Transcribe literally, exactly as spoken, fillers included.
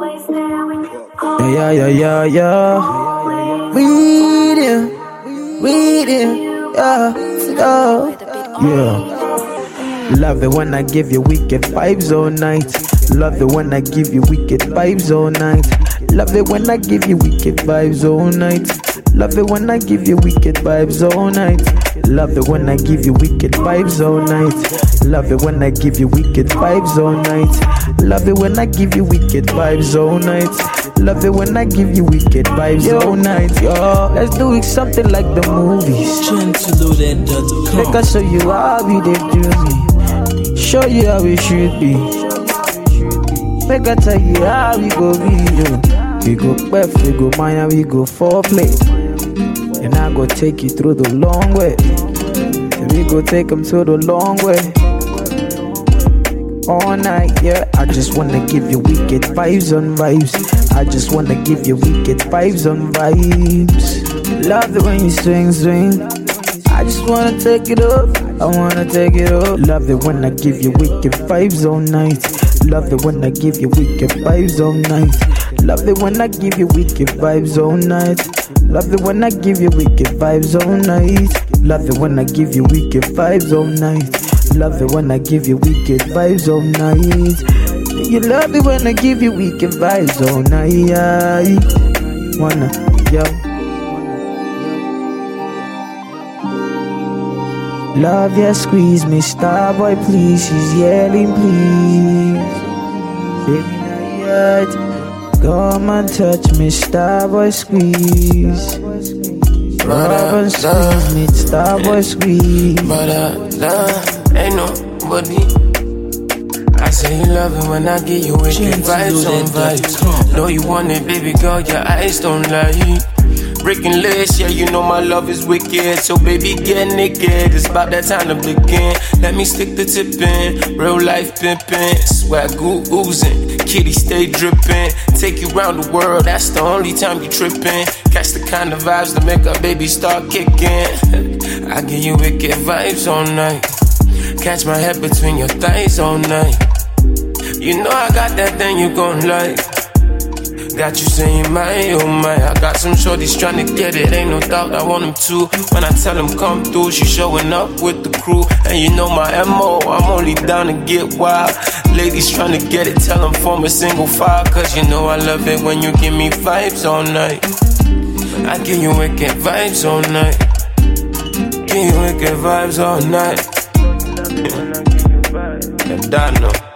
Yeah, yeah, yeah, yeah. Read it, read it, yeah, yeah, yeah. Love it when I give you wicked vibes all night. Love it when I give you wicked vibes all night. Love it when I give you wicked vibes all night. Love it when I give you wicked vibes all night. Love it when I give you wicked vibes all night. Love it when I give you wicked vibes all night. Love it when I give you wicked vibes all night. Love it when I give you wicked vibes all night. Yo, let's do it something like the movies. Make I show you how we they do me. Show you how it should be. Make I tell you how we go be. Yo. We go Beth, we go Maya, we go foreplay. And I go take you through the long way. And we go take them to the long way. All night, yeah. I just wanna give you wicked vibes on vibes. I just wanna give you wicked vibes on vibes. Love it when you swing, swing. I just wanna take it up. I wanna take it up. Love it when I give you wicked vibes all night. Love it when I give you wicked vibes all night. Love it when I give you wicked vibes all night. Love it when I give you wicked vibes all night. Love it when I give you wicked vibes all night. Love it when I give you wicked vibes all night. You love it when I give you wicked vibes all night. Wanna, yo. Love, yeah, squeeze me, star boy, please. She's yelling, please. Baby, not yet. Come and touch me, star boy, squeeze. Rub and squeeze me, star boy, squeeze. But uh, nah, ain't nobody. I say you love it when I give you wicked vibes on vibes. Know you want it, baby girl, your eyes don't lie. Breaking legs, yeah, you know my love is wicked. So baby, get naked, it's about that time to begin. Let me stick the tip in, real life pimpin'. Swag oozing, kitty stay drippin'. Take you round the world, that's the only time you trippin'. Catch the kind of vibes that make a baby start kicking. I give you wicked vibes all night. Catch my head between your thighs all night. You know I got that thing you gon' like. Got you saying my, oh my. I got some shorties tryna get it, ain't no doubt I want them to. When I tell them come through, she showing up with the crew. And you know my M O, I'm only down to get wild. Ladies tryna get it, tell them form a single file. Cause you know I love it when you give me vibes all night. I give you wicked vibes all night. Give you wicked vibes all night. And I know